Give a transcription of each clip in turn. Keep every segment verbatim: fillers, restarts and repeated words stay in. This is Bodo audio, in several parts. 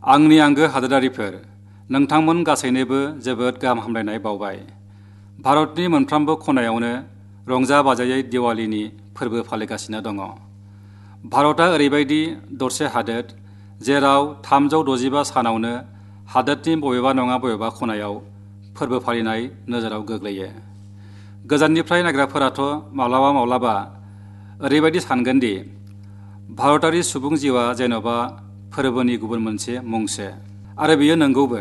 आंनि आंगो हादोरारिफोर, नोंथांमोन गासैनोबो जोबोद गाहाम हामलायनाय बावबाय। भारतनि मोनफ्रोमबो खनायावनो रंजा बाजायै दिवालीनि फोरबो फालिगासिनो दङ। भारतआ ओरैबायदि दरसे हादोर जेराव थामजौ दजिबा सानावनो हादोरनि बबेबा नङा बबेबा खनायाव फोरबो फालिनाय नोजोराव गोग्लैयो। गोजाननिफ्राय नायग्राफोराथ' माब्लाबा माब्लाबा ओरैबायदि सानगोनदि भारतारि सुबुं जिउआ जेन'बा फोरबोनि गुबुन मोनसे मुंसो, आरो बेयो नंगौबो।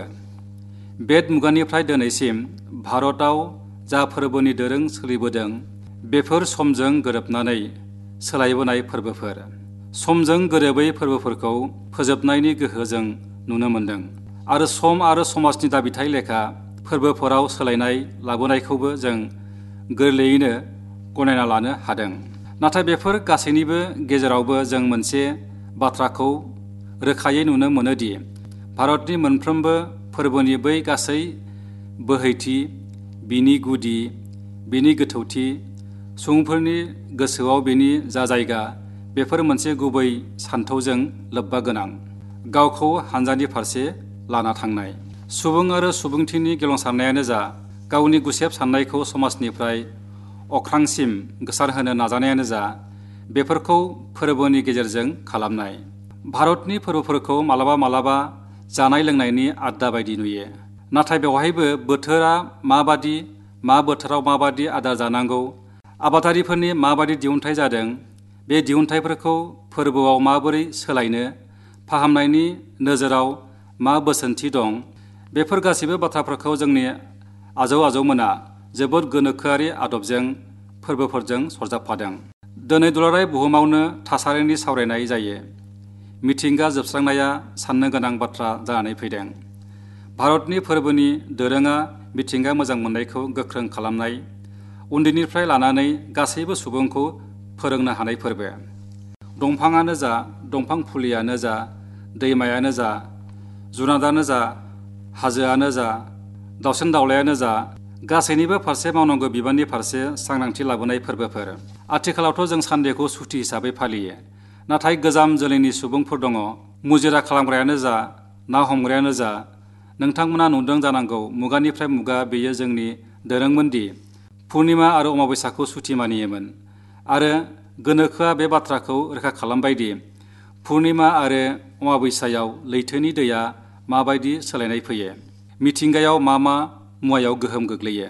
बेद मुगानिफ्राय दिनैसिम भारताव जा फोरबोनि दोरों सोलिबोदों बेफोर समजों गोरोबनानै सोलायबोनाय फोरबोफोर। समजों गोरोबै फोरबोफोरखौ फोजोबनायनि गोहो जों नुनो मोन्दों, आरो सम आरो समाजनि दाबिथाय लेखा फोरबोफोराव सोलायनाय लाबोनायखौबो जों गोरलैयैनो गनायना लानो हादों। नाथाय बेफोर गासैनिबो गेजेरावबो जों मोनसे बाथ्राखौ रोखायै नुनो मोनोदि भारतनि मोनफ्रोमबो फोरबोनि बै गासै बोहैथि, बिनि गुदि, बिनि गोथौथि, सुबुंफोरनि गोसोआव बेनि जा जायगा, बेफोर मोनसे गुबै सान्थौजों लोब्बा गोनां। गावखौ हानजानि फारसे लाना थांनाय, सुबुं आरो सुबुंथिनि गेवलांसारनायानो जा, गावनि गुसेब साननायखौ समाजनिफ्राय अख्रांसिम गोसारहोनो नाजानायानो जा, बेफोरखौ फोरबोनि गेजेरजों खालामनाय। भारतनि फोरबोफोरखौ मालाबा मालाबा जानाय लोंनायनि आड्डा बायदि नुयो। नाथाय बेवहायबो बोथोरा माबादि, मा बोथोराव माबादि आदार जानांगौ, आबादारिफोरनि माबादि दिहुनथाय जादों, बे दिहुनथायफोरखौ फोरबोआव माबोरै सोलायनो, फाहामनायनि नोजोराव मा बोसोनथि दं, बेफोर गासैबो बाथ्राफोरखौ जोंनि आजौ आजौमोना जोबोद गोनोखोआरि आदबजों फोरबोफोरजों सरजाबफादों। दिनै दुलाराय बुहुमावनो थासारिनि सावरायनाय जायो। मिथिंगा जोबस्रांनाया साननो गोनां बाथ्रा जानानै फैदों। भारतनि फोरबोनि दोरोङा मिथिंगा मोजां मोननायखौ गोख्रों खालामनाय, उन्दैनिफ्राय लानानै गासैबो सुबुंखौ फोरोंनो हानाय फोरबो। दंफाङानो जा, दंफां फुलियानो जा, दैमायानो जा, जुनादानो जा, हाजोआनो जा, दाउसिन दाउलायानो जा, गासैनिबो फारसे मावनांगौ बिबाननि फारसे सांग्रांथि लाबोनाय फोरबोफोर। आथिखालावथ' जों सानदेखौ सुथि हिसाबै फालियो। नाथाय गोजाम जोलैनि सुबुंफोर दङ, मुजिरा खालामग्रायानो जा, ना हमग्रायानो जा, नोंथांमोना नुदों जानांगौ मुगानिफ्राय मुगा बेयो जोंनि दोरोंमोनदि पुर्निमा आरो अमाबैसाखौ सुथि मानियोमोन। आरो गोनोखोआ बे बाथ्राखौ रोखा खालामबायदि पुर्निमा आरो अमाबैसायाव लैथोनि दैया माबायदि सोलायनाय फैयो, मिथिंगायाव मा मा मुवायाव गोहोम गोग्लैयो,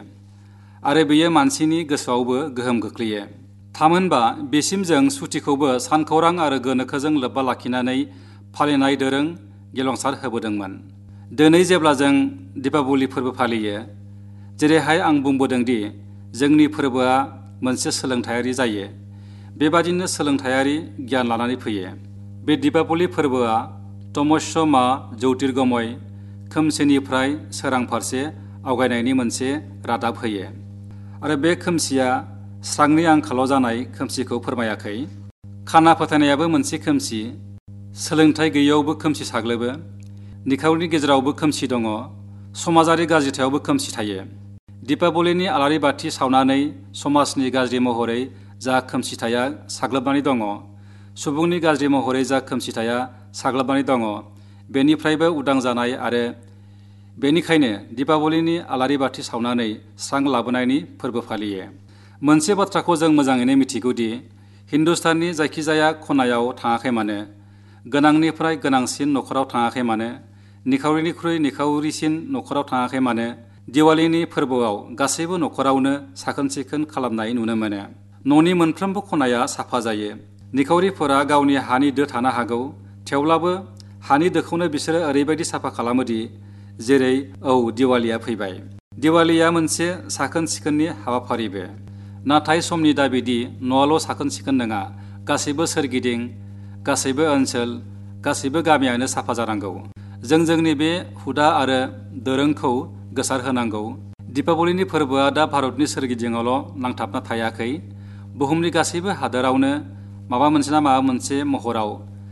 आरो बेयो मानसिनि गोसोआवबो गोहोम खोख्लैयो। थामहिनबा बेसिम जों सुथिखौबो सानखौरां आरो गोनोखोजों लोब्बा लाखिनानै फालिनाय दोरों गेवलांसार होबोदोंमोन। दिनै जेब्ला जों दीपावली फोरबो फालियो, जेरैहाय आं बुंबोदोंदि जोंनि फोरबोआ मोनसे सोलोंथायारि जायो, बेबादिनो सोलोंथायारि गियान लानानै फैयो। बे दीपावली फोरबोआ तमस्य मा ज्योतिर्गमय, खोमसिनिफ्राय सोरां फारसे आवगायनायनि मोनसे रादाब होयो। आरो बे खोमसिया स्रांनि आंखालाव जानाय खोमसिखौ फोरमायाखै। खाना फोथायनायाबो मोनसे खोमसि, सोलोंथाइ गैयैयावबो खोमसि साग्लोबो, निखावरिनि गेजेरावबो खोमसि दङ, समाजारि गाज्रिथायावबो खोमसि थायो। दीपावलीनि आलारि बाथि सावनानै समाजनि गाज्रि महरै जा खोमसिथाया साग्लोबनानै दङ, सुबुंनि गाज्रि महरै जा खोमसिथाया साग्लोबनानै दङ, बेनिफ्रायबो उदां जानाय आरो बेनिखायनो दीपावलीनि आलारि बाथि सावनानै स्रां लाबोनायनि फोरबो फालियो। मोनसे बाथ्राखौ जों मोजाङैनो मिथिगौदि हिन्दुस्ताननि जायखिजाया खनायाव थाङाखै मानो, गोनांनिफ्राय गोनांसिन न'खराव थाङाखै मानो, निखावरिनिख्रुइ निखावरिसिन न'खराव थाङाखै मानो, दिवालीनि फोरबोआव गासैबो न'खरावनो साखोन सिखोन खालामनाय नुनो मोनो। न'नि मोनफ्रोमबो खनाया साफा जायो। निखावरिफोरा गावनि हानि दो थानो हागौ, थेवब्लाबो हानि दोखौनो बिसोरो ओरैबायदि साफा खालामोदि जेरै औ दिवालीया फैबाय। दिवालीया मोनसे साखोन सिखोननि हाबाफारिबो। नाथाय समनि दाबिदि न'आल' साखोन सिखोन नङा, गासैबो सोरगिदिं, गासैबो ओनसोल, गासैबो गामियानो साफा जानांगौ। जों जोंनि बे हुदा आरो दोरोंखौ गोसारहोनांगौ। दीपावलीनि फोरबोआ दा भारतनि सोरगिदिङावल' नांथाबना थायाखै, बुहुमनि गासैबो हादोरावनो माबा मोनसे ना माबा मोनसे महराव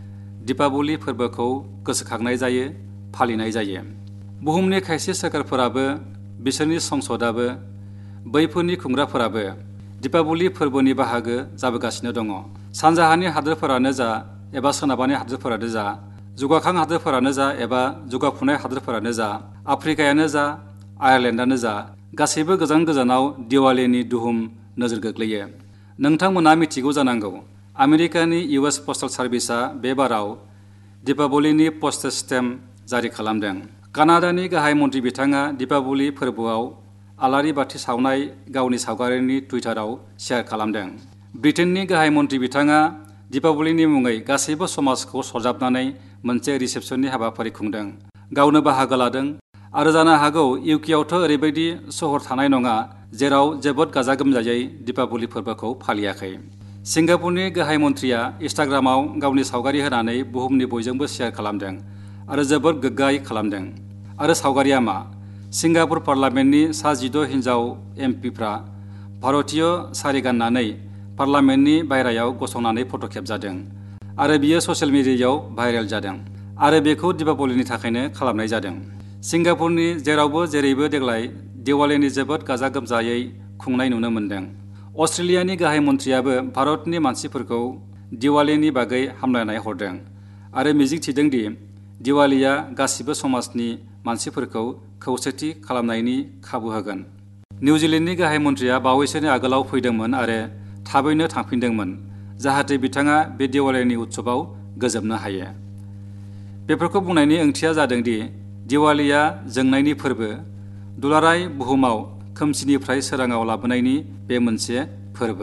दीपावली फोरबोखौ गोसोखांनाय जायो, फालिनाय जायो। बुहुमनि खायसे सोरखारफोराबो, बिसोरनि संसदाबो, बैफोरनि खुंग्राफोराबो दीपावली फोरबोनि बाहागो जाबोगासिनो दङ। सानजाहानि हादोरफोरानो जा एबा सोनाबानि हादोरफोरानो जा, जौगाखां हादोरफोरानो जा एबा जौगाफुनाय हादोरफोरानो जा, आफ्रिकायानो जा, आयारलेण्डआनो जा, गासैबो गोजान गोजानाव दिवालीनि दुहुम नोजोर गोग्लैयो। नोंथांमोना मिथिगौ जानांगौ, आमेरिकानि इउ एस पस्टेल सार्भिसआ बे बाराव दीपावलीनि पस्टेज स्टेम्प जारि खालामदों। कानाडानि गाहाय मन्थ्रि बिथाङा दीपावली फोरबोआव आलारि बाथि सावनाय गावनि सावगारिनि टुइटाराव शेयार खालामदों। ब्रिटेननि गाहाय मन्थ्रि बिथाङा दीपावलीनि मुङै गासैबो समाजखौ सरजाबनानै मोनसे रिसेपसननि हाबाफारि खुंदों, गावनो बाहागो लादों आरो जानो हागौ इउकेआवथ' ओरैबायदि सहर थानाय नङा जेराव जोबोद गाजा गोमजायै दीपावली फोरबोखौ फालियाखै। सिंगापुरनि गाहाय मन्थ्रिया इन्स्टाग्रामाव गावनि सावगारि होनानै बुहुमनि बयजोंबो शेयार खालामदों आरो जोबोद गोग्गायै खालामदों। आरो सावगारिया मा? सिंगापुर पार्लामेन्टनि सा जिद' हिन्जाव एम पिफ्रा भारतीय सारि गाननानै पार्लामेन्टनि बायह्रायाव गसंनानै फट' खेबजादों आरो बियो ससियेल मिडियायाव भाइरेल जादों आरो बेखौ दीपावलीनि थाखायनो खालामनाय जादों। सिंगापुरनि जेरावबो जेरैबो देग्लाय दिवालीनि जोबोद गाजा गोमजायै खुंनाय नुनो मोन्दों। अस्ट्रेलियानि गाहाय मन्थ्रियाबो भारतनि मानसिफोरखौ दिवालीनि बागै हामलायनाय हरदों आरो मिजिंथिदोंदि दिवालीया गासिबो समाजनि मानसिफोरखौ खौसेथि खालामनायनि खाबु होगोन। निउजिलेण्डनि गाहाय मन्थ्रिया बावैसोनि आगोलाव फैदोंमोन आरो थाबैनो थांफिनदोंमोन जाहाथे बिथाङा बे दिवालीनि उत्सबआव गोजोबनो हायो। बेफोरखौ बुंनायनि ओंथिया जादोंदि दिवालीया जोंनायनि फोरबो, दुलाराय बुहुमाव खोमसिनिफ्राय सोराङाव लाबोनायनि बे मोनसे फोरबो।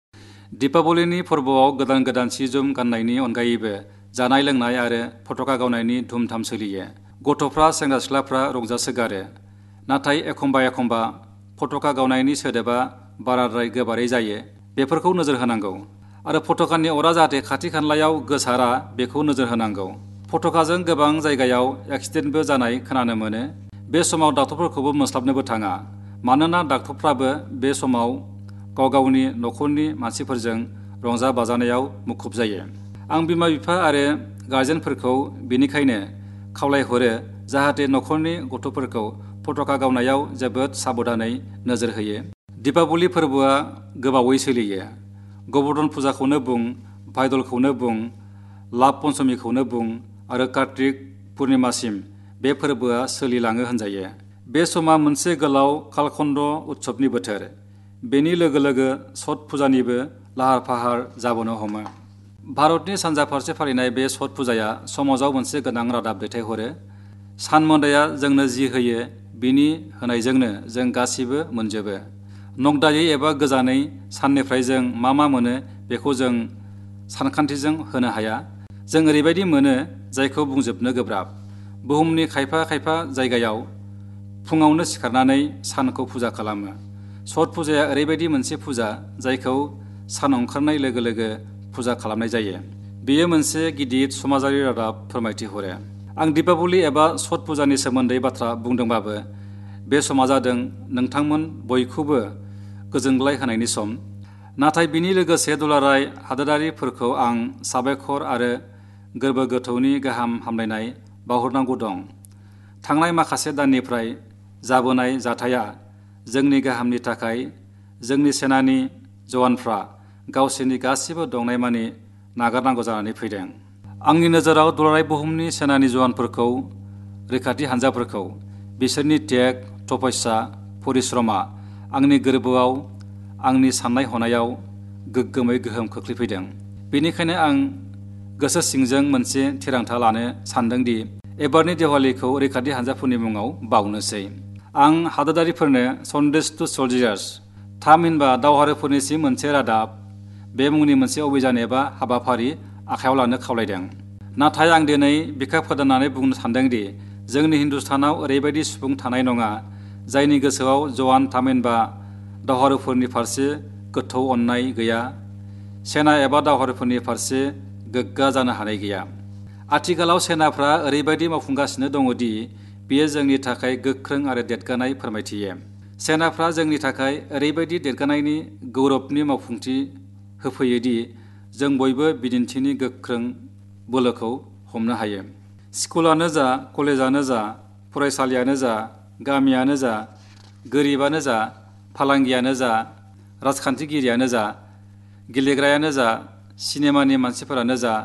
दीपावलीनि फोरबोआव गोदान गोदान सि जोम गाननायनि अनगायैबो जानाय लोंनाय आरो फटका गावनायनि धुमधाम सोलियो। गथ'फ्रा सेंग्रा सिख्लाफ्रा रंजासोगारो। नाथाय एखम्बा एखम्बा फटका गावनायनि सोदोबा बाराद्राय गोबारै जायो, बेफोरखौ नोजोर होनांगौ आरो फटकानि अरा जाहाथे खाथि खालायाव गोसारा बेखौ नोजोर होनांगौ। फटकाजों गोबां जायगायाव एक्सिडेन्टबो जानाय खोनानो मोनो। बे समाव डाक्टरफोरखौबो मोनस्लाबनोबो थाङा, मानोना डाक्टरफ्राबो बे समाव गाव गावनि न'खरनि मानसिफोरजों रंजा बाजानायाव मुखुब जायो। आं बिमा बिफा आरो गार्जेनफोरखौ बेनिखायनो खावलायहरो जाहाथे न'खरनि गथ'फोरखौ फटका गावनायाव जोबोद साबधानै नोजोर होयो। दीपावली फोरबोआ गोबावै सोलियो। गबर्धन फुजाखौनो बुं, भाइदलखौनो बुं, लाभ पन्चमीखौनो बुं आरो कार्तिक पुर्णिमासिम बे फोरबोआ सोलिलाङो होनजायो। बे समा मोनसे गोलाव कालखण्ड उत्सबनि बोथोर। बेनि लोगो लोगो छठ फुजानिबो लाहार फाहार जाबोनो हमो। भारतनि सानजा फारसे फालिनाय बे छठ फुजाया समाजाव मोनसे गोनां रादाब दैथायहरो। सान मोदाया जोंनो जि होयो बिनि होनायजोंनो जों गासिबो मोनजोबो। नगदायै एबा गोजानै साननिफ्राय जों मा मा मोनो बेखौ जों सानखान्थिजों होनो हाया। जों ओरैबायदि मोनो जायखौ बुंजोबनो गोब्राब। बुहुमनि खायफा खायफा जायगायाव फुङावनो सिखारनानै सानखौ फुजा खालामो। छठ फुजाया ओरैबायदि मोनसे फुजा जायखौ सान ओंखारनाय लोगो लोगो फुजा खालामनाय जायो। बेयो मोनसे गिदिर समाजारि रादाब फोरमायथि हरो। आं दीपावली एबा छठ फुजानि सोमोन्दै बाथ्रा बुंदोंबाबो बे समा जादों नोंथांमोन बयखौबो गोजोनग्लाय होनायनि सम। नाथाय बिनि लोगोसे दुलाराय हादोरारिफोरखौ आं साबायखर आरो गोरबो गोथौनि गाहाम हामलायनाय बावहरनांगौ दं। थांनाय माखासे दाननिफ्राय जाबोनाय जाथाया जोंनि गाहामनि थाखाय जोंनि सेनानि जवानफ्रा गावसोरनि गासिबो दंनायमानि नागारनांगौ जानानै फैदों। आंनि नोजोराव दुलाराय बुहुमनि सेनानि जवानफोरखौ, रैखाथि हान्जाफोरखौ, बिसोरनि त्याग, तपस्या, परिश्रमा आंनि गोरबोआव, आंनि साननाय हनायाव गोग्गोमै गोहोम खोख्लैफैदों। बेनिखायनो आं गोसो सिंजों मोनसे थिरांथा लानो सानदोंदि एबारनि दिवालीखौ रैखाथि हान्जाफोरनि मुङाव बावनोसै। आं हादोरारिफोरनो सन्देश टु सोल्जार्स थामहिनबा दावहारुफोरनिसिम मोनसे रादाब बे मुंनि मोनसे अभियान एबा हाबाफारि आखायाव लानो खावलायदों। नाथाय आं दिनै बिखा फोरदाननानै बुंनो सानदोंदि जोंनि हिन्दुस्तानाव ओरैबायदि सुबुं थानाय नङा जायनि गोसोआव जवान थामहिनबा दावहारुफोरनि फारसे गोथौ अननाय गैया, सेना एबा दावहारुफोरनि फारसे गोग्गा जानो हानाय गैया। आथिखालाव सेनाफ्रा ओरैबायदि मावफुंगासिनो दङदि बेयो जोंनि थाखाय गोख्रों आरो देरगानाय फोरमायथियो। सेनाफ्रा जोंनि थाखाय ओरैबायदि देरगानायनि गौरबनि मावफुंथि होफैयोदि जों बयबो बिदिन्थिनि गोख्रों बोलोखौ हमनो हायो। स्कुलानो जा, कलेजानो जा, फरायसालियानो जा, गामियानो जा, गोरिबानो जा, फालांगियानो जा, राजखान्थिगिरियानो जा, गेलेग्रायानो जा, सिनेमानि मानसिफोरानो जा,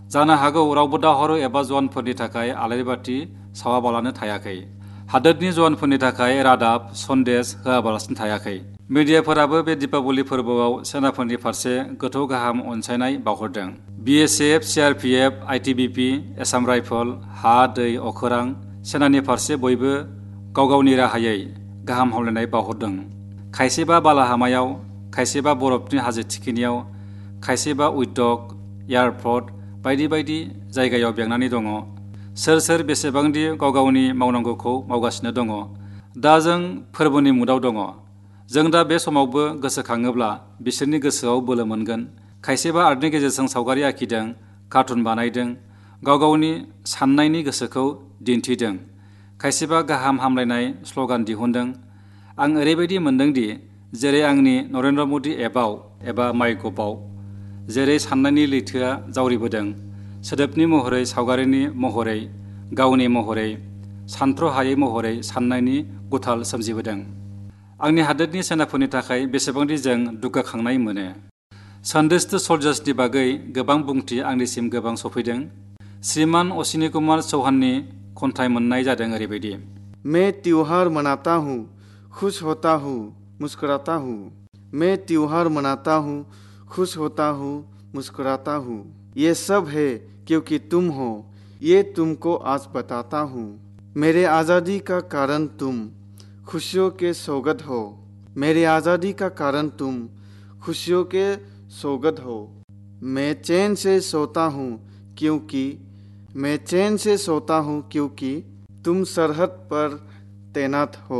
जानो हागौ रावबो दावहारु एबा जवानफोरनि थाखाय आलारि बाथि सावाबालानो थायाखै। हादोरनि जवानफोरनि थाखाय रादाब सन्देश होआबालासिनो थायाखै। मिडियाफोराबो बे दीपावली फोरबोआव सेनाफोरनि फारसे गोथौ गाहाम अनसायनाय बावहरदों। B S F, C R P F, I T B P, Assam rifle, हा, दै, अखोरां सेनानि फारसे बयबो गाव गावनि राहायै गाहाम हामलायनाय बावहरदों। खायसेबा बालाहामायाव, खायसेबा बरफनि हाजो थिखिनियाव, खायसेबा उद्योग, एयारपर्ट बायदि बायदि जायगायाव बेंनानै दङ। सोर सोर बेसेबांदि गाव गावनि मावनांगौखौ मावगासिनो दङ। दा जों फोरबोनि मुडआव दङ। जों दा बे समावबो गोसोखाङोब्ला बिसोरनि गोसोआव बोलो मोनगोन। खायसेबा आर्टनि गेजेरजों सावगारि आखिदों, कार्टुन बानायदों, गाव गावनि साननायनि गोसोखौ दिन्थिदों। खायसेबा गाहाम हामलायनाय स्लगान दिहुनदों। आं ओरैबायदि मोनदोंदि जेरै आंनि नरेन्द्र मदि एपआव एबा माइ गभआव जेरै साननायनि लैथोआ जावरिबोदों, सोदोबनि महरै, सावगारिनि महरै, गावनि महरै, सानथ्र'हायै महरै साननायनि गुथाल सोमजिबोदों। आंनि हादोरनि सेनाफोरनि थाखाय बेसेबांदि जों दुगाखांनाय मोनो। सन्देश टु सल्जार्सनि बागै गोबां बुंथि आंनिसिम गोबां सफैदों। श्रीमान अश्विनी कुमार चौहाननि खन्थाइ मोननाय जादों ओरैबायदि। मैं त्योहार मनाता हूँ, खुश होता हूँ, मुस्कुराता हूँ। मैं त्योहार मनाता हूँ, खुश होता हूँ, मुस्कुराता हूँ। ये सब है क्योंकि तुम हो, ये तुमको आज बताता हूँ। मेरे आज़ादी का कारण तुम, खुशियों के सौगंध हो। मेरे आज़ादी का कारण तुम, खुशियों के सौगंध हो। मैं चैन से सोता हूँ क्योंकि मैं चैन से सोता हूँ क्योंकि तुम सरहद पर तैनात हो।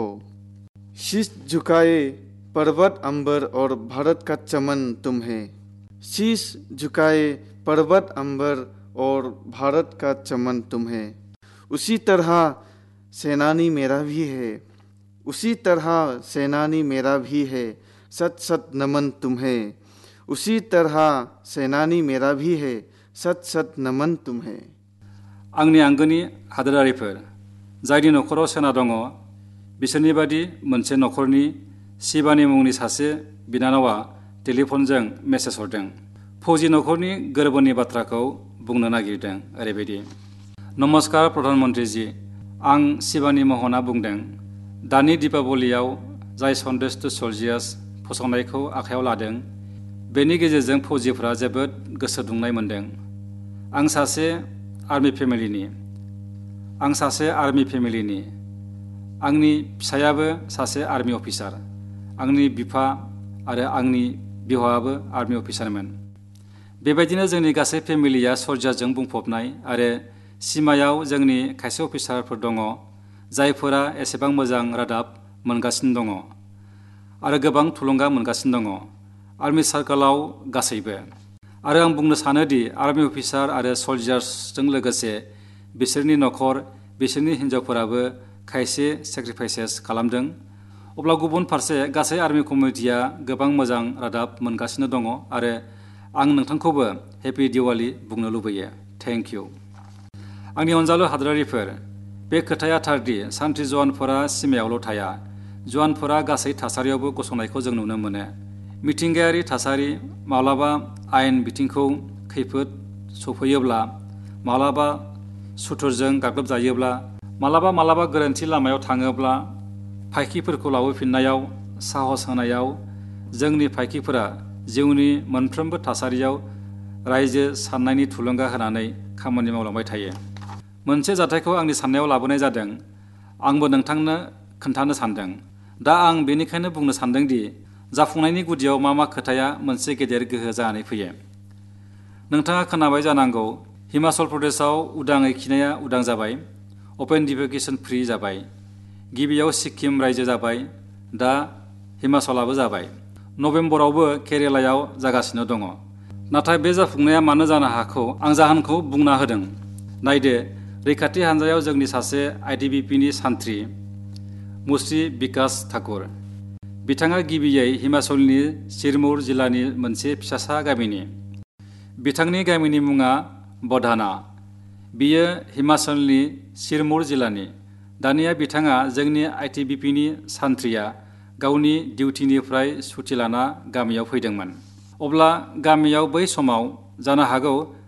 शीश झुकाए पर्वत अंबर और भारत का चमन तुम है। शीश झुकाए पर्वत अंबर और भारत का चमन तुम है। उसी तरह सेनानी मेरा भी है, उसी तरह सेनानी मेरा भी है, सत सत नमन तुम्हें। उसी तरह सेनानी मेरा भी है, सत सत नमन तुम्हें। आंनि आंगोनि हादोरारिफोर, जायनि नखराव सेना दङ, बिसोरनि बादि मोनसे नखरनि शिबानी मुंनि सासे बिनानावा टेलिफनजों मेसेज हरदों। फौजि नखरनि गोरबोनि बाथ्राखौ बुंनो नागिरदों ओरैबायदि। नमस्कार प्रधान मन्त्रीजी, आं शिबानी महना बुंदों। दानि दीपावलीयाव जाय सन्देश टु सल्जार्स फोसावनायखौ आखायाव लादों, बेनि गेजेरजों फौजिफ्रा जोबोद गोसो दुंनाय मोनदों। आं सासे आर्मि फेमिलिनि आं सासे आर्मि फेमिलिनि आंनि फिसायाबो सासे आर्मि अफिसार। आंनि बिफा आरो आंनि बिहावाबो आर्मि अफिसारमोन। बेबायदिनो जोंनि गासै फेमिलिया सल्जारजों बुंफबनाय आरो सिमायाव जोंनि खायसे अफिसारफोर दङ, जायफोरा एसेबां मोजां रादाब मोनगासिनो दङ आरो गोबां थुलुंगा मोनगासिनो दङ आर्मि सार्कलआव गासैबो। आरो आं बुंनो सानोदि आर्मि अफिसार आरो सल्जार्सजों लोगोसे बिसोरनि नखर, बिसोरनि हिन्जावफोराबो खायसे सेक्रिफाइसेस खालामदों। अब्ला गुबुन फारसे गासै आर्मि कमिटिया गोबां मोजां रादाब मोनगासिनो दङ आरो आं नोंथांखौबो हेपि दिवाली बुंनो लुबैयो। Thank you. आंनि अनजालु हादोरारिफोर, बे खोथाया थारदि सान्थ्रि जवानफोरा सिमायावल' थाया। जवानफोरा गासै थासारियावबो गसंनायखौ जों नुनो मोनो। मिथिंगायारि थासारि, माब्लाबा आयेन बिथिंखौ खैफोद सफैयोब्ला, माब्लाबा सुथुरजों गाग्लोबजायोब्ला, मालाबा मालाबा गोरोन्थि लामायाव थाङोब्ला, फायखिफोरखौ लाबोफिननायाव, साहस होनायाव जोंनि फायखिफोरा जिउनि मोनफ्रोमबो थासारियाव रायजो साननायनि थुलुंगा होनानै खामानि मावलांबाय थायो। मोनसे जाथायखौ आंनि साननायाव लाबोनाय जादों, आंबो नोंथांनो खोन्थानो सानदों। दा आं बेनिखायनो बुंनो सानदोंदि जाफुंनायनि गुदियाव मा मा खोथाया मोनसे गेदेर गोहो जानानै फैयो। नोंथाङा खोनाबाय जानांगौ, हिमाचल प्रदेशआव उदाङै खिनाया उदां जाबाय, अपेन डिफेकेसन फ्रि जाबाय। गिबियाव सिक्किम रायजो जाबाय, दा हिमाचलाबो जाबाय। नभेम्बरावबो केरेलायाव जागासिनो दङ। नाथाय बे जाफुंनाया मानो जानो हाखौ आं जाहोनखौ बुंना होदों। नायदो, रैखाथि हान्जायाव जोंनि सासे आइ टि बि पिनि सान्थ्रि मुश्री बिकास ठाकुर। बिथाङा गिबियै हिमाचलनि सिरमौर जिल्लानि मोनसे फिसासा गामिनि। बिथांनि गामिनि मुङा बधाना। बियो हिमाचलनि सिरमौर जिल्लानि। दानिया बिथाङा जोंनि आइ टि बि पिनि सान्थ्रिया गावनि डिउटिनिफ्राय सुथि लाना गामियाव फैदोंमोन। अब्ला गामियाव बै समाव जानो हागौ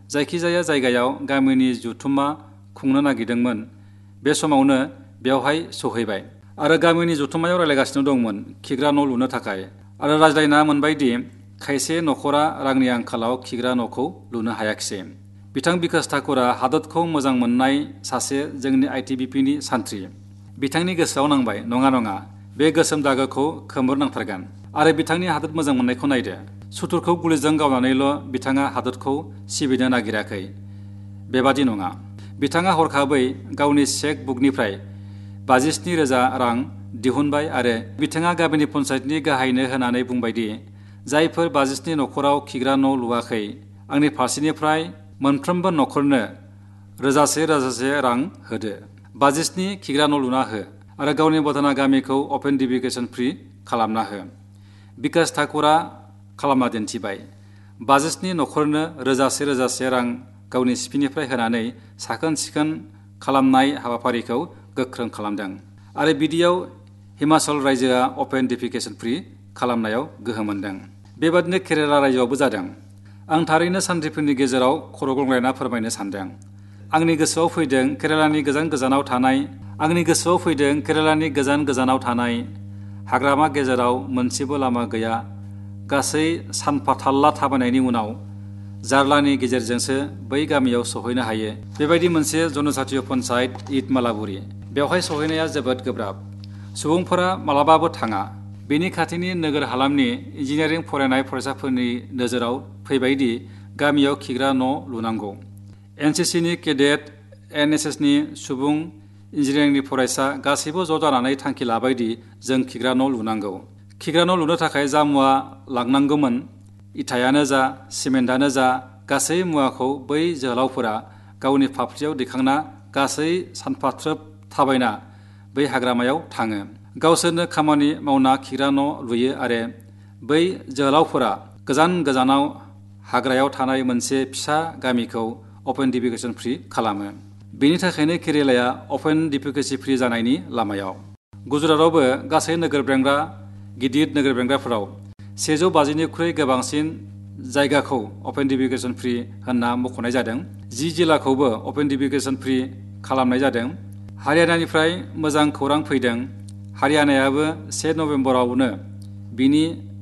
जायखिजाया जायगायाव गामिनि जथुम्मा खुंनो नागिरदोंमोन। बे समावनो बेवहाय सौहैबाय आरो गामिनि जथुम्मायाव रायज्लायगासिनो दंमोन खिग्रा न' लुनो थाखाय। आरो रायज्लायना मोनबायदि खायसे न'खरा रांनि आंखालाव खिग्रा न'खौ लुनो हायाखिसै। बिथां बिकास ठाकुरा हादतखौ मोजां मोननाय सासे जोंनि आइ टि बि पिनि सान्थ्रि। बिथांनि गोसोआव नांबाय, नङा नङा बे गोसोम दागोखौ खोमोरनांथारगोन आरो बिथांनि हादत मोजां मोननायखौ नायदो। सुथुरखौ गुलिजों गावनानैल' बिथाङा हादतखौ सिबिनो नागिराखै, बेबादि नङा। बिथाङा हरखाबै गावनि चेक बुकनिफ्राय बाजिस्नि रोजा रां दिहुनबाय आरो बिथाङा गामिनि पन्सायतनि गाहायनो होनानै बुंबायदि जायफोर बाजिस्नि न'खराव खिग्रा न' लुवाखै, आंनि फारसेनिफ्राय मोनफ्रोमबो न'खरनो रोजासे रोजासे रां होदो। बाजिस्नि खिग्रा न' लुना हो आरो गावनि बथाना गामिखौ अपेन डिफिकेसन फ्रि खालामना हो। बिकास ठाकुरा खालामना दिन्थिबाय। बाजिस्नि न'खरनो रोजासे रोजासे रां गावनि सिपिनिफ्राय होनानै साखोन सिखोन खालामनाय हाबाफारिखौ गोख्रों खालामदों आरो बिदियाव हिमाचल रायजोआ अपेन डिफिकेसन फ्रि खालामनायाव गोहो मोनदों। बेबादिनो केरेला रायजोआवबो जादों। आं थारैनो सान्थ्रिफोरनि गेजेराव खर' गंग्लायना फोरमायनो सानदों। आंनि गोसोआव फैदों केरेलानि गोजान गोजानाव थानाय आंनि गोसोआव फैदों केरेलानि गोजान गोजानाव थानाय हाग्रामा गेजेराव मोनसेबो लामा गैया। गासै सानफा थाल्ला थाबायनायनि उनाव जार्लानि गेजेरजोंसो बै गामियाव सहैनो हायो। बेबायदि मोनसे जनजातीय पन्चायत इटमालाबुरि। बेवहाय सहैनाया जोबोद गोब्राब। सुबुंफोरा मालाबाबो थाङा। बेनि खाथिनि नोगोर हालामनि इन्जिनियारिं फरायनाय फरायसाफोरनि नोजोराव फैबायदि गामियाव खिग्रा न' लुनांगौ। एन सि सिनि केडेट, एन एस एसनि सुबुं, इन्जिनियारिंनि फरायसा गासैबो ज' जानानै थांखि लाबायदि जों खिग्रा न' लुनांगौ। खिग्रा न' लुनो थाखाय जा मुवा लांनांगौमोन, इटायानो जा सिमेन्टआनो जा, गासै मुवाखौ बै जोहोलावफोरा गावनि फाफ्लियाव दैखांना गासै सानफाथ्रोब थाबायना बै हाग्रामायाव थाङो। गावसोरनो खामानि मावना खिग्रा न' लुयो आरो बै जोहोलावफोरा गोजान गोजानाव हाग्रायाव थानाय मोनसे फिसा गामिखौ अपेन डिफिकेसन फ्रि खालामो। बेनि थाखायनो केरेलाया अपेन डिफिकेसन फ्रि जानायनि लामायाव। गुजरातआवबो गासै नोगोर बेंग्रा गिदिर नोगोर बेंग्राफोराव सेजौ बाजिनिख्रुइ गोबांसिन जायगाखौ अपेन डिफिकेसन फ्रि होनना मख'नाय जादों। जि जिल्लाखौबो अपेन डिफिकेसन फ्रि खालामनाय जादों। हारियानानिफ्राय मोजां खौरां फैदों। हारियानायाबो से नभेम्बरावनो बिनि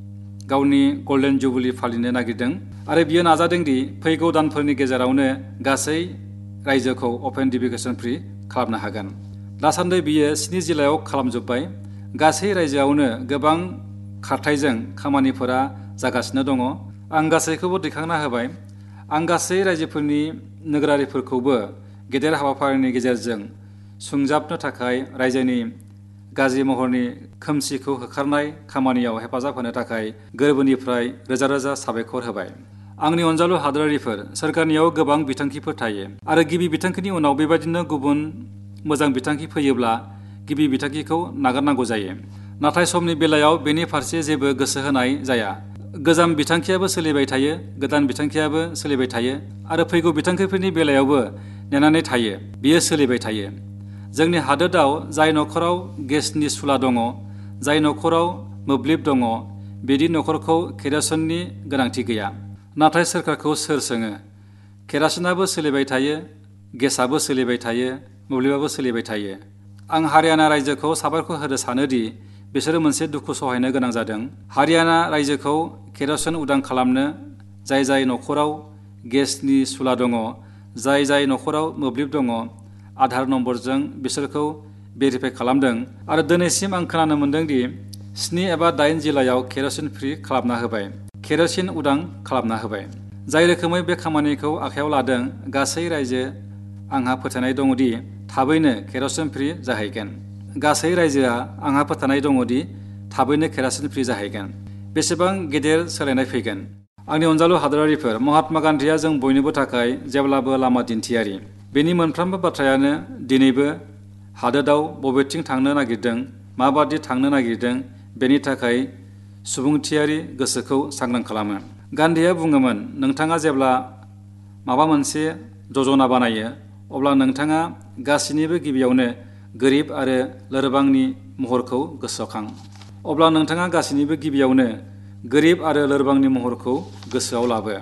गावनि गल्डेन जुबुलि फालिनो नागिरदों आरो बियो नाजादोंदि फैगौ दानफोरनि गेजेरावनो गासै रायजोखौ अपेन डिफिकेसन फ्रि खालामनो हागोन। दासान्दि बियो स्नि जिल्लायाव खालामजोब्बाय। गासै रायजोआवनो गोबां खारथाइजों खामानिफोरा जागासिनो दङ। आं गासैखौबो दैखांना होबाय। आं गासै रायजोफोरनि नोगोरारिफोरखौबो गेदेर हाबाफारिनि गेजेरजों सुंजाबनो थाखाय रायजोनि गाज्रि महरनि खोमसिखौ होखारनाय खामानियाव हेफाजाब होनो थाखाय गोरबोनिफ्राय रोजा रोजा साबायखर होबाय। आंनि अनजालु हादोरारिफोर, सोरखारनियाव गोबां बिथांखिफोर थायो आरो गिबि बिथांखिनि उनाव बेबायदिनो गुबुन मोजां बिथांखि फैयोब्ला गिबि बिथांखिखौ नागारनांगौ जायो। नाथाय समनि बेलायाव बेनि फारसे जेबो गोसो होनाय जाया। गोजाम बिथांखियाबो सोलिबाय थायो, गोदान बिथांखियाबो सोलिबाय थायो आरो फैगौ बिथांखिफोरनि बेलायावबो नेनानै थायो। बियो सोलिबाय थायो। जोंनि हादोराव जाय न'खराव गेसनि सुला दङ, जाय न'खराव मोब्लिब दङ, बिदि न'खरखौ केरासिननि गोनांथि गैया। नाथाय सोरखारखौ सोर सोङो? केरासिनाबो सोलिबाय थायो, गेसआबो सोलिबाय थायो, मोब्लिबाबो सोलिबाय थायो। आं हारियाना रायजोखौ साबायखर होनो सानोदि बिसोरो मोनसे दुखु सहायनो गोनां जादों। हारियाना रायजोखौ केरासिन उदां खालामनो जाय जाय न'खराव गेसनि सुला दङ, जाय जाय न'खराव मोब्लिब दङ, आधार नम्बरजों बिसोरखौ भेरिफाइ खालामदों आरो दिनैसिम आं खोनानो मोन्दोंदि स्नि एबा दाइन जिल्लायाव केरासिन फ्रि खालामना होबाय, केरासिन उदां खालामना होबाय। जाय रोखोमै बे खामानिखौ आखायाव लादों, गासै रायजो आंहा फोथायनाय दङदि थाबैनो केरासिन फ्रि जाहैगोन। गासै रायजोआ आंहा फोथायनाय दङदि थाबैनो केरासिन फ्रि जाहैगोन। बेसेबां गेदेर सोलायनाय फैगोन। आंनि अनजालु हादोरारिफोर, महात्मा गान्धीया जों बयनिबो थाखाय जेब्लाबो लामा दिन्थियारि। बेनि मोनफ्रोमबो बाथ्रायानो दिनैबो हादोराव बबेथिं थांनो नागिरदों, माबादि थांनो नागिरदों, बेनि थाखाय सुबुंथियारि गोसोखौ सांग्रां खालामो। गान्धीया बुङोमोन, नोंथाङा जेब्ला माबा मोनसे जजना बानायो, अब्ला नोंथाङा गासैनिबो गिबियावनो गोरिब आरो लोरबांनि महरखौ गोसोखां। अब्ला नोंथाङा गासैनिबो गिबियावनो गोरिब आरो लोरबांनि महरखौ गोसोआव लाबो।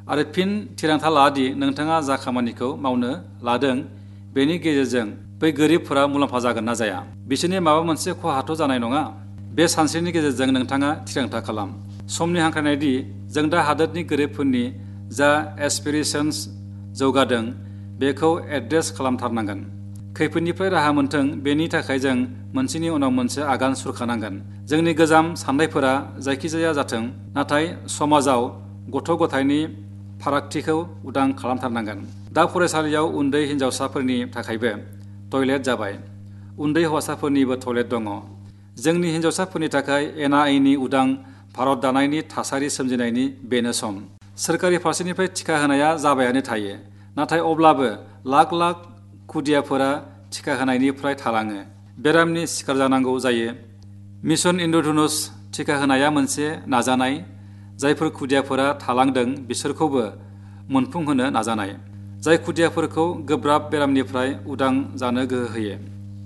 आरो फिन थिरांथा लादि नोंथाङा जा खामानिखौ मावनो लादों बेनि गेजेरजों बै गोरिबफोरा मुलाम्फा जागोन ना जाया, बिसोरनि माबा मोनसे खहाथ' जानाय नङा। बे सानस्रिनि गेजेरजों नोंथाङा थिरांथा खालाम। समनि हांख्रायनायदि जों दा हादोरनि गोरिबफोरनि जा एसपिरेशन्स जौगादों बेखौ एड्रेस खालामथारनांगोन। खैफोदनिफ्राय राहा मोनथों बेनि थाखाय जों मोनसेनि उनाव मोनसे आगान सुरखानांगोन। जोंनि गोजाम साननायफोरा जायखिजाया जाथों, नाथाय समाजाव गथ' गथायनि फारागथिखौ उदां खालामथारनांगोन। दा फरायसालियाव उन्दै हिन्जावसाफोरनि थाखायबो टयलेट जाबाय, उन्दै हौवासाफोरनिबो टयलेट दङ। जोंनि हिन्जावसाफोरनि थाखाय एना एनि उदां भारत दानायनि थासारि सोमजिनायनि बेनो सम। सोरखारि फारसेनिफ्राय टिका होनाया जाबायानो थायो, नाथाय अब्लाबो लाख लाख खुदियाफोरा टिका होनायनिफ्राय थालाङो, बेरामनि शिकार जानांगौ जायो। मिशन इन्द्रधनुष टिका होनाया मोनसे नाजानाय, जायफोर खुदियाफोरा थालांदों बिसोरखौबो मोनफुंहोनो नाजानाय, जाय खुदियाफोरखौ गोब्राब बेरामनिफ्राय उदां जानो गोहो होयो।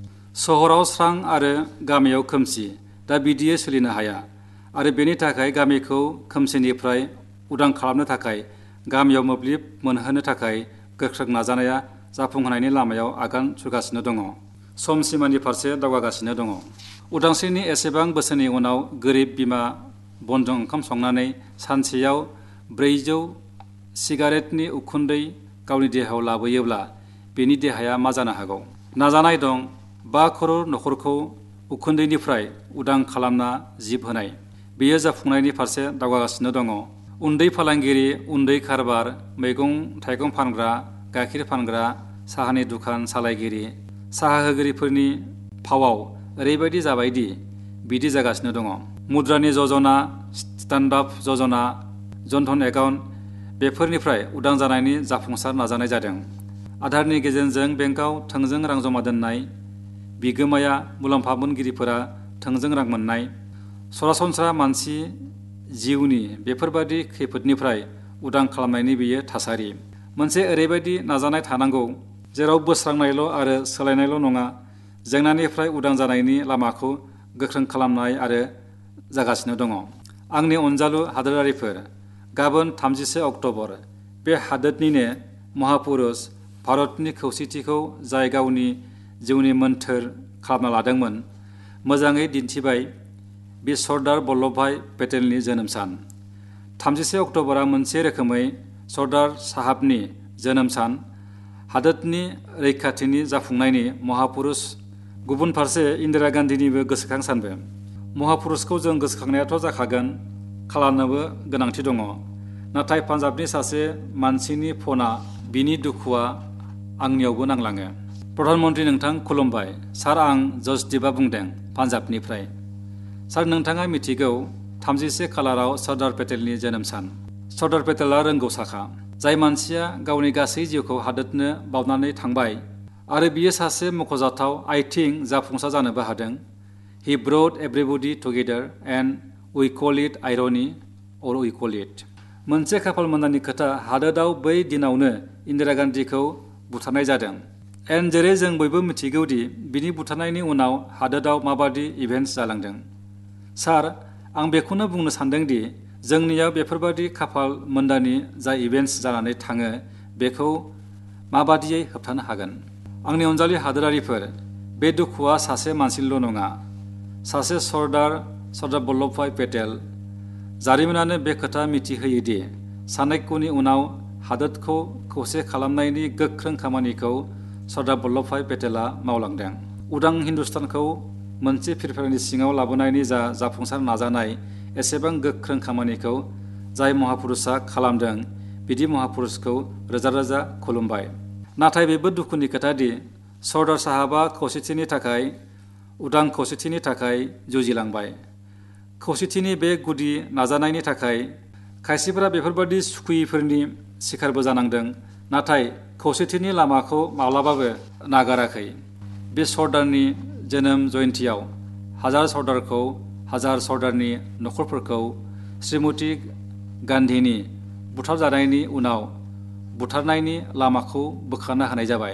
सहराव स्रां आरो गामियाव खोमसि दा बिदियै सोलिनो हाया, आरो बेनि थाखाय गामिखौ खोमसिनिफ्राय उदां खालामनो थाखाय गामियाव मोब्लिब मोनहोनो थाखाय गोख्रों नाजानाया जाफुंहोनायनि लामायाव आगान सुरगासिनो दङ, सम सिमानि फारसे दावगागासिनो दङ। उदांस्रिनि एसेबां बोसोरनि उनाव गोरिब बिमा बनजों ओंखाम संनानै सानसेयाव ब्रैजौ सिगारेटनि उखुन्दै गावनि देहायाव लाबोयोब्ला बेनि देहाया मा जानो हागौ? नाजानाय दं बा करोड़ नखरखौ उखुन्दैनिफ्राय उदां खालामना जिब होनाय। बेयो जाफुंनायनि फारसे दावगागासिनो दङ। उन्दै फालांगिरि, उन्दै खारबार, मैगं थाइगं फानग्रा, गाइखेर फानग्रा, साहानि दुखान सालायगिरि, साहा होगिरिफोरनि फावआव ओरैबायदि जाबायदि बिदि जागासिनो दङ। मुद्रानि जजना, स्टान्ड आप जजना, जनधन एकाउन्ट बेफोरनिफ्राय उदां जानायनि जाफुंसार नाजानाय जादों। आधारनि गेजेरजों बेंकआव थोंजों रां जमा दोननाय, बिगोमाया मुलाम्फा मोनगिरिफोरा थोंजों रां मोननाय, सरासनस्रा मानसि जिउनि बेफोरबादि खैफोदनिफ्राय उदां खालामनायनि बेयो थासारि। मोनसे ओरैबायदि नाजानाय थानांगौ जेराव बोस्रांनायल' आरो सोलायनायल' नङा, जेंनानिफ्राय उदां जानायनि लामाखौ गोख्रों खालामनाय आरो जागासिनो दङ। आंनि अनजालु हादोरारिफोर, गाबोन थामजिसे अक्ट'बर बे हादोरनिनो महापुरुष भारतनि खौसेथिखौ जाय गावनि जिउनि मोन्थोर खालामना लादोंमोन, मोजाङै दिन्थिबाय, बे सरदार बल्लभभाई पेटेलनि जोनोम सान। थामजिसे अक्ट'बरा मोनसे रोखोमै सरदार साहाबनि जोनोम सान, हादोरनि रैखाथिनि जाफुंनायनि महापुरुष। गुबुन फारसे इन्दिरा गान्धीनिबो गोसोखां सानबो। महापुरुषखौ जों गोसोखांनायाथ' जाखागोन, खालामनोबो गोनांथि दङ। नाथाय पान्जाबनि सासे मानसिनि फना, बिनि दुखुआ आंनियावबो नांलाङो। प्रधानमन्त्रि नोंथां खुलुमबाय। सार, आं जसदीपआ बुंदों पान्जाबनिफ्राय। सार, नोंथाङा मिथिगौ थामजिसे खालाराव सरदार पेटेलनि जोनोम सान। सरदार पेटेला रोंगौसाखा, जाय मानसिया गावनि गासै जिउखौ हादोरनो बावनानै थांबाय, आरो बियो सासे मख'जाथाव आइथिं जाफुंसार जानोबो हादों। He brought everybody together and we call it irony or we call it. मोनसे खाफाल मोनदांनि खोथा, हादोराव बै दिनावनो इन्दिरा गान्धीखौ बुथारनाय जादों। एन जेरै जों बयबो मिथिगौदि बिनि बुथारनायनि उनाव हादोराव माबादि इभेन्ट्स जालांदों। सार, आं बेखौनो बुंनो सानदोंदि जोंनियाव बेफोरबादि खाफाल मोनदानि जा इभेन्ट्स जानानै थाङो बेखौ माबादियै होबथानो हागोन? आंनि अनजालि हादोरारिफोर, बे दुखुआ सासे मानसिनिल' नङा, सासे सरदार सरदार बल्लभभाई पेटेल। जारिमिनानो बे खोथा मिथिहोयोदि चाणक्यनि उनाव हादोरखौ खौसे खालामनायनि गोख्रों खामानिखौ सरदार बल्लभभाई पेटेला मावलांदों। उदां हिन्दुस्तानखौ मोनसे फिरफिलानि सिङाव लाबोनायनि जा जाफुंसार नाजानाय, एसेबां गोख्रों खामानिखौ जाय महापुरुषआ खालामदों, बिदि महापुरुषखौ रोजा रोजा खुलुमबाय। नाथाय बेबो दुखुनि खोथादि सरदार साहाबा खौसेथिनि थाखाय, उदां खौसेथिनि थाखाय जुजिलांबाय। खौसेथिनि बे गुदि नाजानायनि थाखाय खायसेफोरा बेफोरबादि सुखुयिफोरनि शिकारबो जानांदों, नाथाय खौसेथिनि लामाखौ माब्लाबाबो नागाराखै। बे सरदारनि जोनोम जयन्तीयाव हाजार सरदारखौ, हाजार सरदारनि नखरफोरखौ श्रीमती गान्धीनि बुथारजानायनि उनाव बुथारनायनि लामाखौ बोखारना होनाय जाबाय।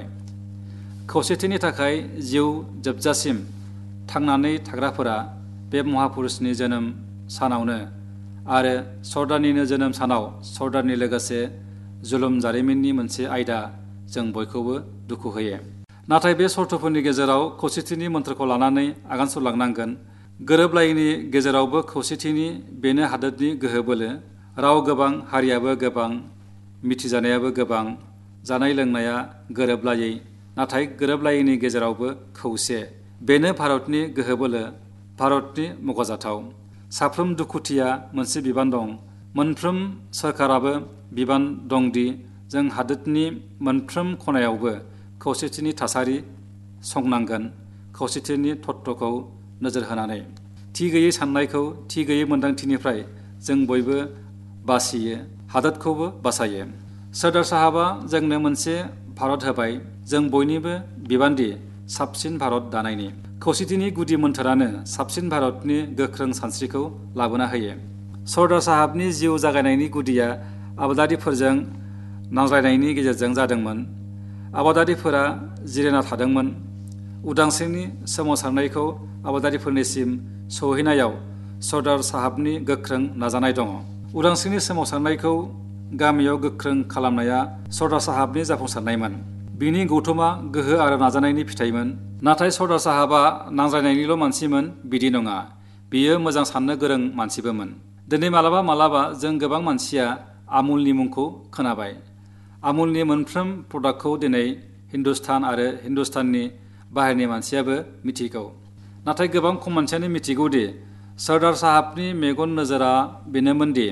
खौसेथिनि थाखाय जिउ जोबजासिम थांनानै थाग्राफोरा बे महापुरुषनि जोनोम सानावनो आरो सरदारनिनो जोनोम सानाव सरदारनि लोगोसे जुलुम जारिमिननि मोनसे आयदा जों बयखौबो दुखु होयो। नाथाय बे सर्तफोरनि गेजेराव खौसेथिनि मोन्थ्रखौ लानानै आगान सुरलांनांगोन। गोरोबलायैनि गेजेरावबो खौसेथिनि बेनो हादोरनि गोहो बोलो। राव गोबां, हारियाबो गोबां, मिथिजानायाबो गोबां, जानाय लोंनाया गोरोबलायै, नाथाय गोरोबलायैनि गेजेरावबो खौसे। बेनो भारतनि गोहो बोलो, भारतनि मख'जाथाव। साफ्रोम दुखुथिया मोनसे बिबान दं। मोनफ्रोम सोरखाराबो बिबान दंदि जों हादोरनि मोनफ्रोम खनायावबो खौसेथिनि थासारि संनांगोन। खौसेथिनि तत्त्वखौ नोजोर होनानै थि गैयै साननायखौ, थि गैयै मोन्दांथिनिफ्राय जों बयबो बासियो, हादोरखौबो बासायो। सरदार साहाबा जोंनो मोनसे भारत होबाय। जों बयनिबो बिबानदि साबसिन भारत दानायनि। खौसेथिनि गुदि मोन्थोरानो साबसिन भारतनि गोख्रों सानस्रिखौ लाबोना होयो। सरदार साहाबनि जिउ जागायनायनि गुदिया आबादारिफोरजों नांज्लायनायनि गेजेरजों जादोंमोन। आबादारिफोरा जिरायना थादोंमोन। उदांस्रिनि सोमावसारनायखौ आबादारिफोरनिसिम सौहैनायाव सरदार साहाबनि गोख्रों नाजानाय दङ। उदांस्रिनि सोमावसारनायखौ गामियाव गोख्रों खालामनाया सरदार साहाबनि जाफुंसारनायमोन। बिनि गौथुमा गोहो आरो नाजानायनि फिथाइमोन। नाथाय सरदार साहाबा नांज्लायनायनिल' मानसिमोन बिदि नङा। बियो मोजां साननो गोरों मानसिबोमोन। दिनै मालाबा मालाबा जों गोबां मानसिया आमुलनि मुंखौ खोनाबाय। आमुलनि मोनफ्रोम प्रडाक्टखौ दिनै हिन्दुस्तान आरो हिन्दुस्ताननि बाहेरनि मानसियाबो मिथिगौ। नाथाय गोबां खम मानसियानो मिथिगौदि सरदार साहाबनि मेगन नोजोरा बेनोमोनदि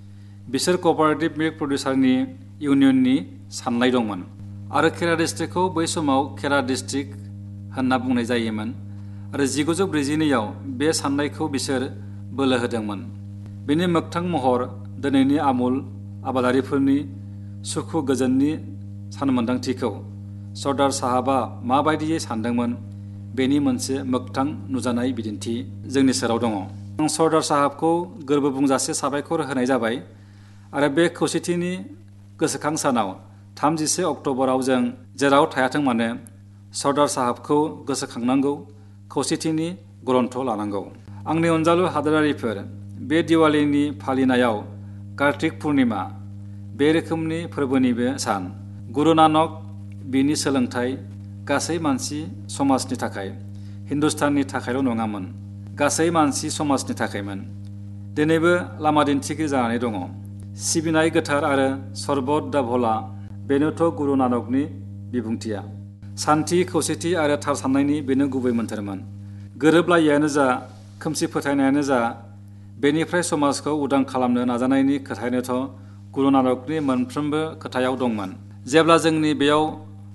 बिसोर कपारेटिभ मिल्क प्रडिउसारनि इउनियननि साननाय दंमोन आरो खेरा डिस्ट्रिक्टखौ बै समाव खेरा डिस्ट्रिक्ट होनना बुंनाय जायोमोन आरो जिगुजौ ब्रैजिनैआव बे साननायखौ बिसोर बोलो होदोंमोन। बेनि मोगथां महर दिनैनि आमुल आबादारिफोरनि सुखु गोजोननि सानमोन्दांथिखौ सरदार साहाबा माबायदियै सानदोंमोन बेनि मोनसे मोगथां नुजानाय बिदिन्थि जोंनि सेराव दङ। आं सरदार साहाबखौ गोरबो बुंजासे साबायखर होनाय जाबाय आरो बे खौसेथिनि गोसोखां सानाव थामजिसे अक्ट'बराव जों जेराव थायाथों मानो सरदार साहाबखौ गोसोखांनांगौ, खौसेथिनि ग्रन्थ लानांगौ। आंनि अनजालु हादोरारिफोर, बे दिवालीनि फालिनायाव कार्तिक पुर्णिमा बे रोखोमनि फोरबोनिबो सान। गुरु नानक बिनि सोलोंथाइ गासै मानसि समाजनि थाखाय, हिन्दुस्ताननि थाखायल' नङामोन, गासै मानसि समाजनि थाखायमोन। दिनैबो लामा दिन्थिगिरि जानानै दङ। सिबिनाय गोथार आरो सर्बत दा भला, बेनोथ' गुरु नानकनि बिबुंथिया। सान्थि, खौसेथि आरो थार साननायनि बेनो गुबै मोन्थोरमोन। गोरोबलायैयानो जा, खोमसि फोथायनायानो जा, बेनिफ्राय समाजखौ उदां खालामनो नाजानायनि खोथायानोथ' गुरु नानकनि मोनफ्रोमबो खोथायाव दंमोन। जेब्ला जोंनि बेयाव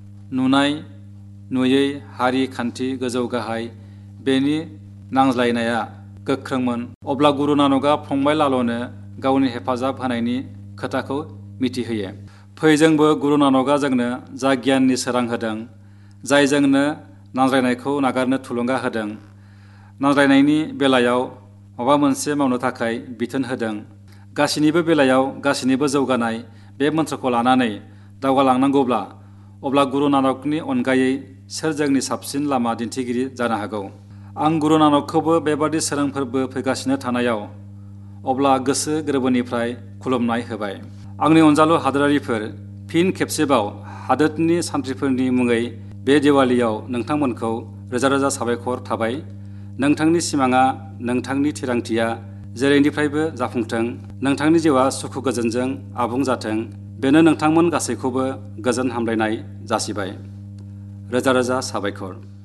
नुनाय नुयै हारि खान्थि गोजौ गाहाय बेनि नांज्लायनाया गोख्रोंमोन, अब्ला गुरु नानकआ फंबाय लाल'नो गावनि हेफाजाब होनायनि खोथाखौ मिथिहोयो। फै जोंबो गुरु नानकआ जोंनो जा गियाननि सोरां होदों, जाय जोंनो नांज्लायनायखौ नागारनो थुलुंगा होदों, नांज्लायनायनि बेलायाव माबा मोनसे मावनो थाखाय बिथोन होदों, गासैनिबो बेलायाव गासैनिबो जौगानाय बे मोन्थ्रखौ लानानै दावगालांनांगौब्ला अब्ला गुरु नानकनि अनगायै सोर जोंनि साबसिन लामा दिन्थिगिरि जानो हागौ? आं गुरु नानकखौबो बेबादि सोरां फोरबो फैगासिनो थानायाव अब्ला गोसो गोरबोनिफ्राय खुलुमनाय होबाय। आंनि अनजालु हादोरारिफोर, फिन खेबसेबाव हादोरनि सान्थ्रिफोरनि मुङै बे दिवालीयाव नोंथांमोनखौ रोजा रोजा साबायखर थाबाय। नोंथांनि सिमाङा, नोंथांनि थिरांथिया जेरैनिफ्रायबो जाफुंथों, नोंथांनि जिउआ सुखु गोजोनजों आबुं जाथों, बेनो नोंथांमोन गासैखौबो गोजोन हामलायनाय जासिबाय। रोजा रोजा साबायखर।